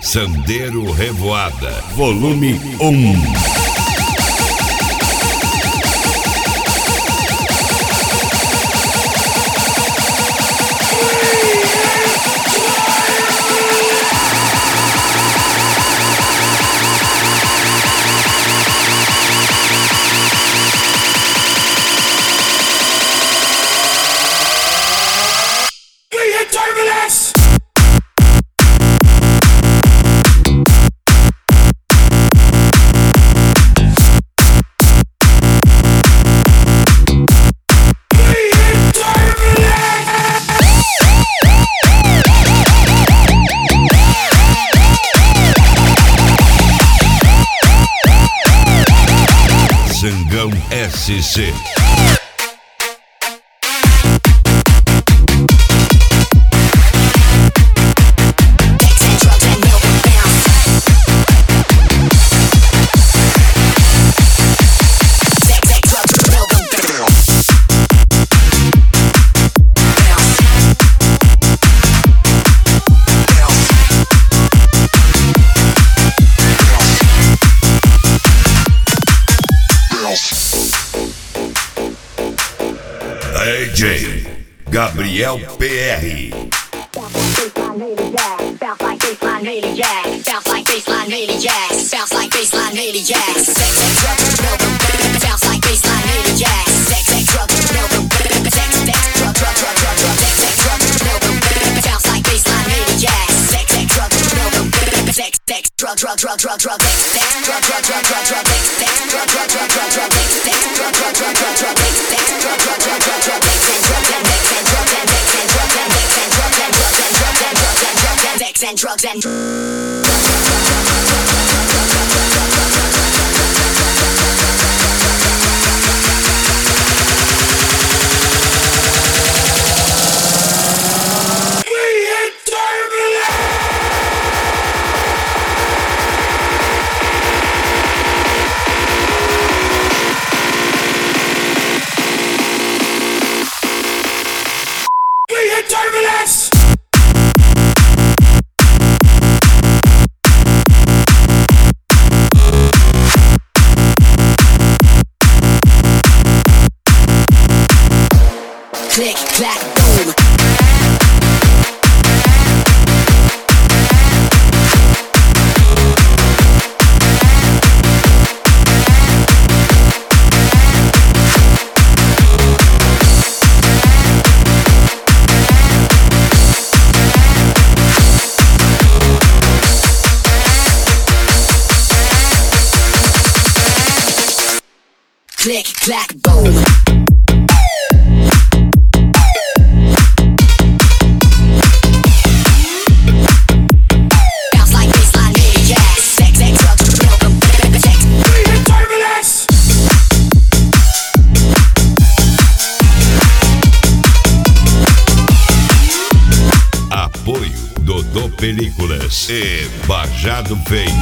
Sandeiro Revoada, volume 1. Zangão SC. DJ Gabriel PR. Bounce like baseline maniac, bounce like baseline maniac, bounce like baseline maniac, sex and drugs, bounce like baseline maniac, sex and drugs, sex, drug, sex, bounce like baseline maniac, sex and drugs, sex, drug, sex, drug, and drugs and turbulence. Click, clack, boom. Click, clack, boom. Bounce like baseline maniac, sex, drugs, sex, turbulence. Apoio Dodô Películas e Bajado Feio.